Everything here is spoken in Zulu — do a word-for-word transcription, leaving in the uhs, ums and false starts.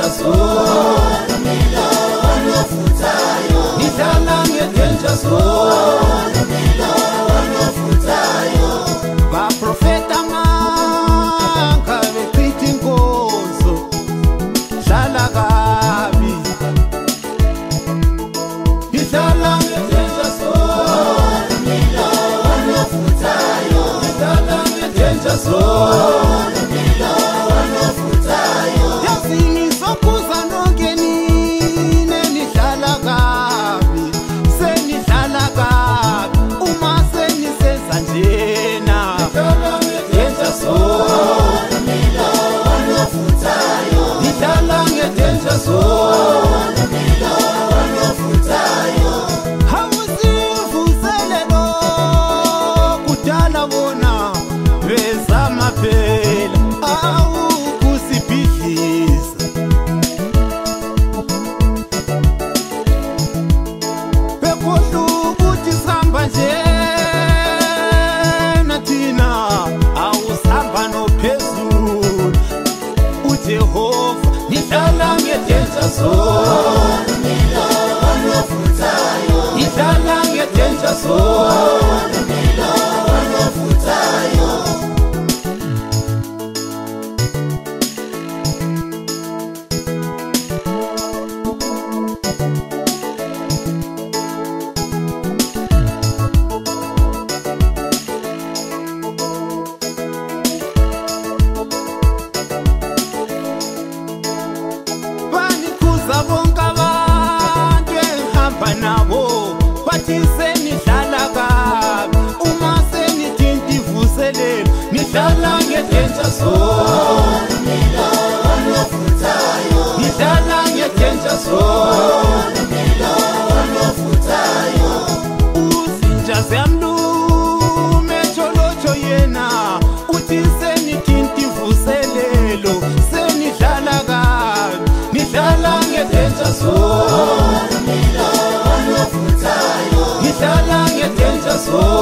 nge-danger zone, umlilo onofuthayo, ngihlala nge-danger zone, umlilo onofuthayo. baprofeta manka bechitha inkonzo, dlala kabi, ngihlala nge-danger zone, Umlilo onofuthayo, ngihlala nge-danger zone. umlilo onofuthayo, Yasingisokuza nonke nine nihlala kabi, senihlala kabi uma senisenza njena. Ngihlala nge-danger zone, umlilo onofuthayo, ngihlala nge-danger zone. umlilo onofuthayo. Awusivuselelo kudala bona bezama phela, awukusibhidliza. Bekhohlwa ukuthi sihamba nje nathina, awusihamba nophezulu uJehova. Ngihlala nge-danger zone, Umlilo onofuthayo, ngihlala nge-danger zone. umlilo onofuthayo. Banikhuza bonke abantu engihamba nabo, bathi senihlala kabi uma senithinta ivuselelo. Ngihlala nge-danger zone, Umlilo onofuthayo, ngihlala nge-danger zone. umlilo onofuthayo. Uzinja ziyamluma etsholotsho yena, uthi senithinta ivuselelo senihlala kabi. Ngihlala nge-danger zone, Umlilo onofuthayo, ngihlala nge-danger zone.